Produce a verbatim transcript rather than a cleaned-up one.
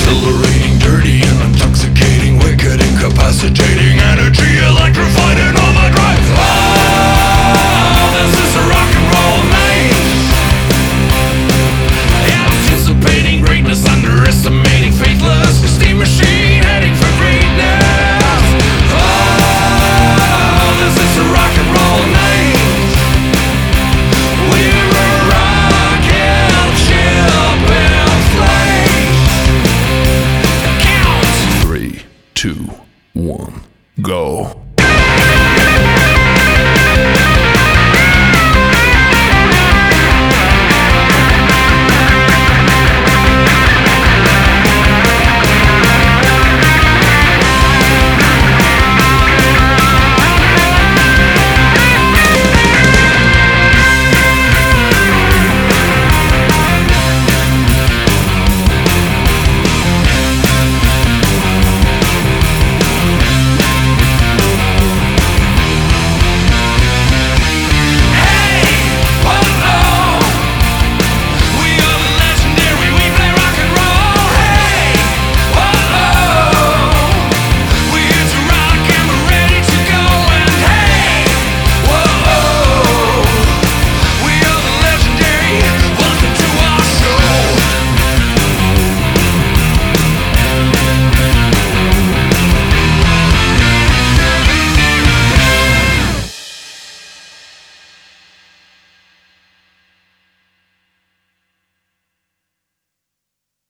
Exhilarating, dirty and intoxicating, wicked, incapacitating energy, electrified in all my drives. Oh, this is a rock and roll maze. Anticipating greatness, underestimating faithless, steam machine heading for greatness. Oh, this is a rock and roll maze. We're a rocket ship in flames. Count. Three, two, one, go.